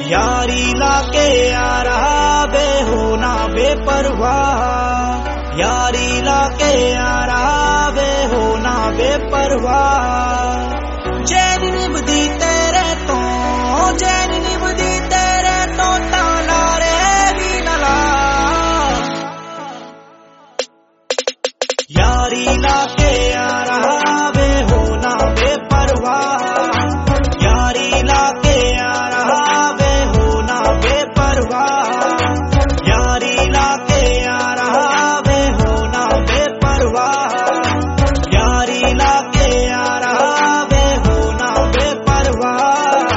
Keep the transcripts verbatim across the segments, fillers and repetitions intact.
यारी लाके आ रहा बेहोना बेपरवाह, यारी लाके आ रहा बेहोना बेपरवाह। चैन निभदी तेरे तो, चैन निभदी तेरे तो ताला रे भी लला। यारी लाके आ रहा बेहोना बेपरवाह, यारी लाके आ रहा बेहोना बेपरवाह, यारी लाके आ रहा बेहोना बेपरवाह, यारी लाके आ रहा बेहोना बेपरवाह।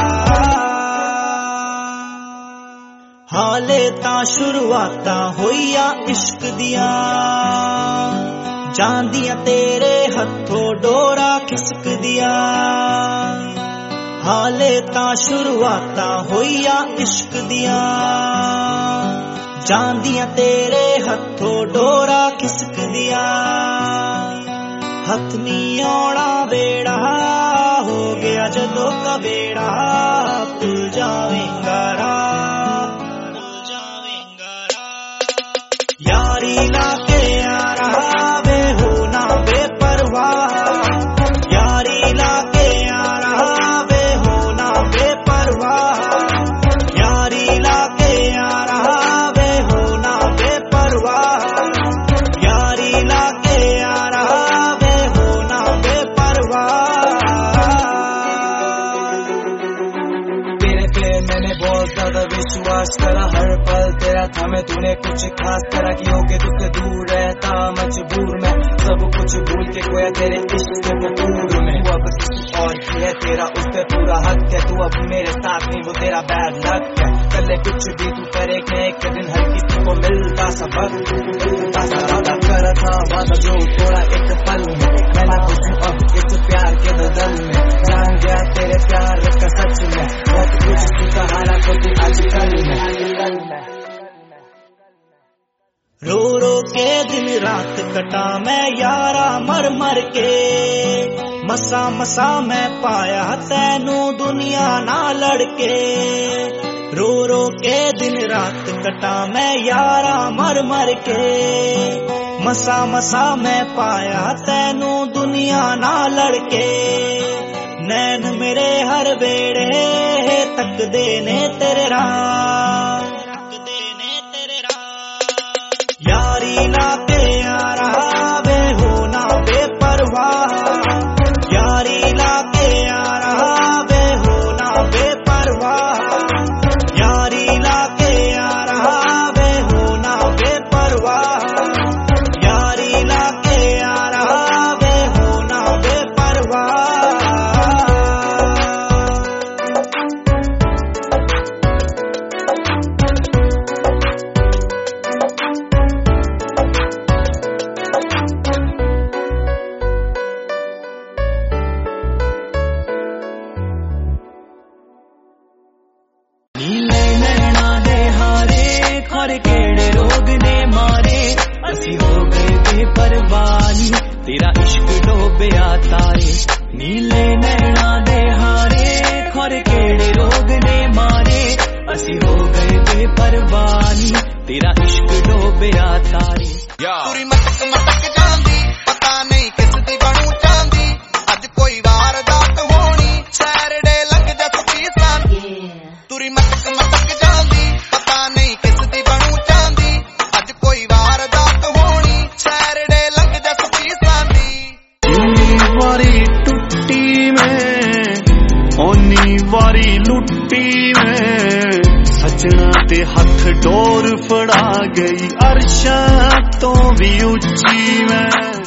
हाले तां शुरुआतां होइया इश्क दियां, जांदियां तेरे हथों डोरा खिसक दिया। हाले तां शुरुआतां होइया इश्क दियां, जांदियां तेरे हथों डोरा खिसक दिया। हथ नी आउणा बेड़ा हो गया जदों कबेड़ा, भुल जावेंगा राह, भुल जावेंगा राह। यारी लाके आ रहा बेहोना बेपरवाह, यारी लाके आ रहा बेहोना बेपरवाह, यारी लाके आ रहा बेहोना बेपरवाह, यारी लाके आ रहा बेहोना बेपरवाह। तेरे पे मैंने बहुत ज्यादा विश्वास करा, हर पल तेरा था मैं, तूने कुछ खास तरह की हो के तुझसे दूर रहता मजबूर मैं, सब कुछ भूल के खोया तेरे इश्क के फतूर में। तू अब किसी और की है, तेरा उस पे पूरा हक है, तू अब मेरे साथ नहीं वो तेरा बैड लक है। कल कुछ भी तू करे कि एक दिन हर किसी को मिलता सबक, मिलता सा वादा करा था वादा जो थोड़ा एक पल में, मैं ना खुश हूँ अब इस प्यार के बदल में, जान गया तेरे प्यार का सच में, बहुत कुछ सीखा हालांकि तू आजकल में। रो रो के दिन रात कटा मैं यारा मर मर के, मसा मसा मैं पाया तैनू दुनिया ना लड़के। रो रो के दिन रात कटा मैं यारा मर मर के, मसा मसा मैं पाया तैनू दुनिया ना लड़के। नैन मेरे हर बेड़े तकदे ने तेरे राह, तकदे ने तेरे राह। यारी लाके आ रहा बेहोना बेपरवाह, यारी लाके आ रहा बेहोना बेपरवाह, यारी लाके आ रहा बेहोना बेपरवाह, यारी लाके आ रहा बेहोना बेपरवाह। नीले नैना दे हारे खर केड़े रोग ने मारे, असी हो गए बेपरवाही तेरा इश्क डोबिया तारे। नीले नैना दे हारे खर केड़े रोग ने मारे, असी हो गए बेपरवाही तेरा इश्क डोबिया तारे। तुरी मटक मटक जांदी पता नहीं किस दी बनू चांदी, अज कोई वारदात होनी सैटरडे लग जा सुपीसान। तुरी मटक मटक जांदी पता नहीं किस दी बनू चांदी, अज कोई वारदात होनी सैटरडे लग जा सुपीसान दी। इन्नी वारी टुट्टी में ओनी वारी लुट्टी में, सजना ते हथ डोर फड़ा गई अरशां तो भी उच्ची मैं।